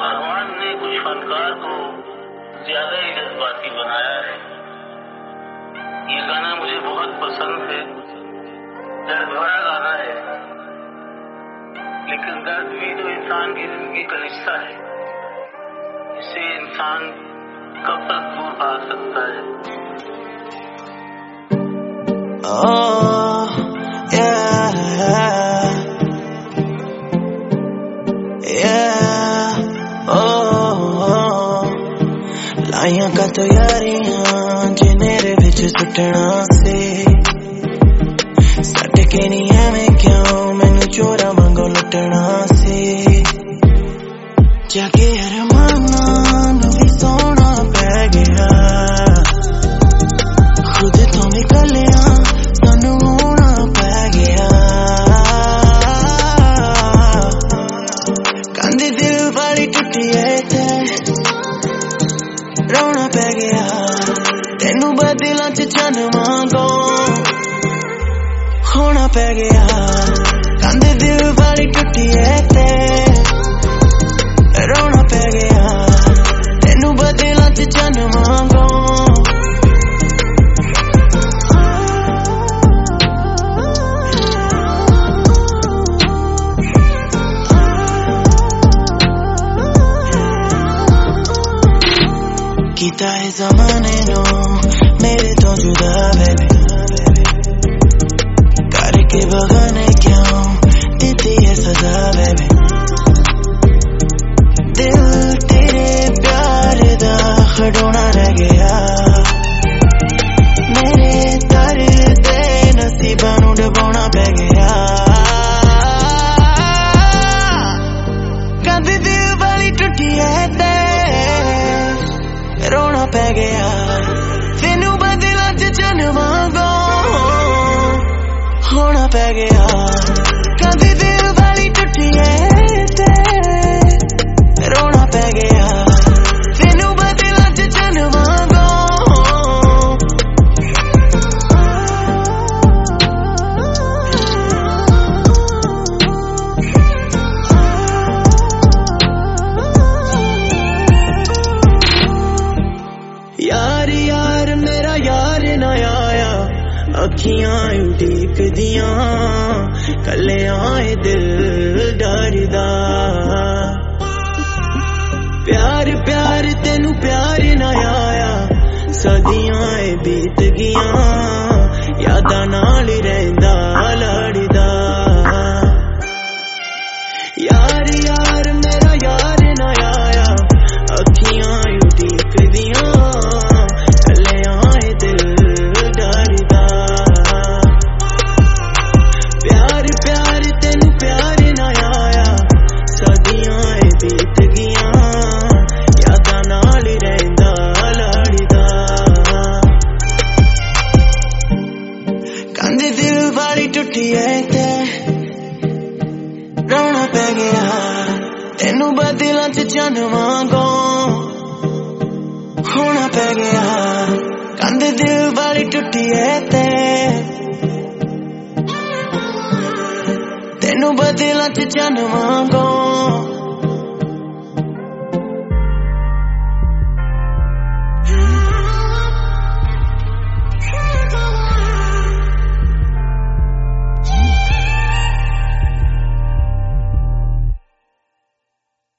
भगवान ने कुछ फनकार को ज्यादा ही जज्बाती बनाया है। ये गाना मुझे बहुत पसंद है, दर्द भरा गाना है, लेकिन दर्द भी तो इंसान की जिंदगी का हिस्सा है। इससे इंसान कब तक दूर भाग सकता है। लाइया का तो यारियां जिनेरे विच सुटना से सट के नहीं एवें क्यों मैनू चोरा वांगू लुटना से जाके अरमाना नू भी सोना पै गया खुद तो भी कलिया सानू होना पै गया कंध दिल वाली टुटी है ते रोना पै गया तेनू बदला च चन वांगू होना पै गया कंध दिल वाली टुटी है ते रोना पै गया तेनू बदला च चन वांगू कीता है ज़माने नो मेरे तो जुदा बेबी करके बगाने क्यों देती है सजा बेबी दिल तेरे प्यार दा खड़ोना रह गया मेरे दर्द दे नसीबां नू डबाउणा पै गया कंध दिल वाली टुटी है ते रोना पै गया तेनू बदला च चन वांगू होना पै गया कंध दिल वाली टुटी है ते रोना पै गया तेनू बदला च चन वांगू यार यार मेरा यार ना आया अखियां उड़ीक दियां कले आए दिल डरदा प्यार प्यार तेनू प्यार ना आया सदियां बीत गियां यादां नाल रहिंदा लड़दा यार यार मेरा यार ना आया अखियां उड़ीक दियां कले आए दिल डरदा प्यार प्यार तेनू प्यार ना आया सदियां बीत गियां यादां नाल रहिंदा लड़दा कंध दिल वाली टुटी है ते रोना पै गया तेनू बदला च चन वांगू होना पै गया कंध दिल वाली टुटी है ते तेनू बदला च चन वांगू